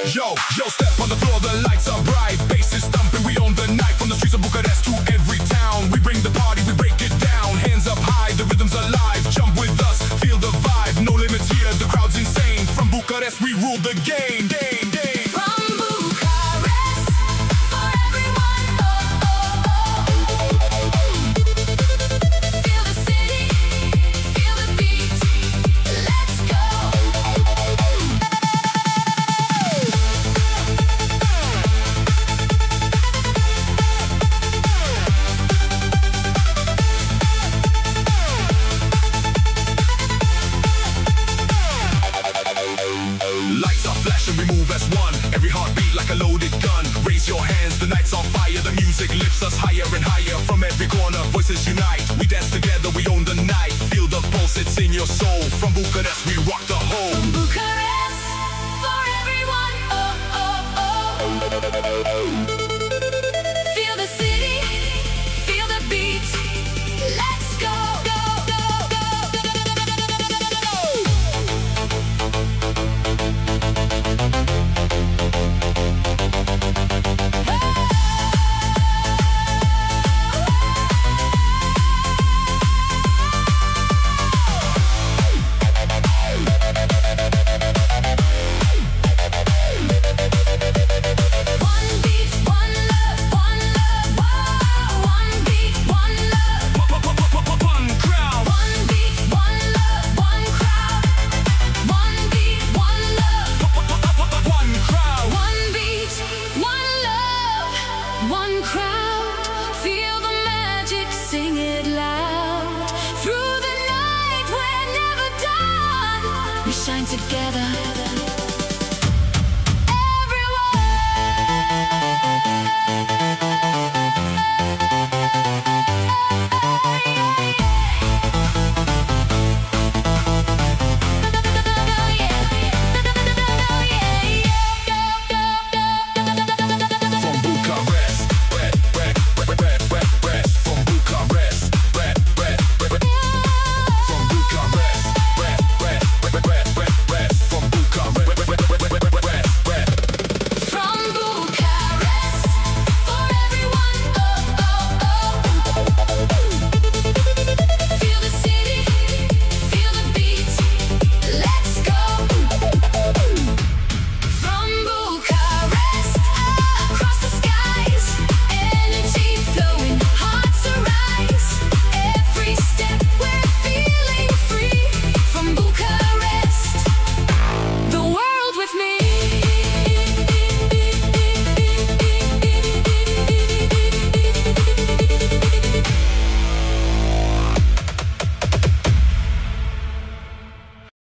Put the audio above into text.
Yo, step on the floor, the lights are bright. Bass is thumping, we own the night. From the streets of Bucharest to every town, we bring the party, we break it down. Hands up high, the rhythm's alive. Jump with us, feel the vibe. No limits here, the crowd's insane. From Bucharest, we rule the game. Lights are flashing, we move as one. Every heartbeat like a loaded gun. Raise your hands, the night's on fire. The music lifts us higher and higher. From every corner, voices unite. We dance together, we own the night. Feel the pulse, it's in your soul. From Bucharest, we rock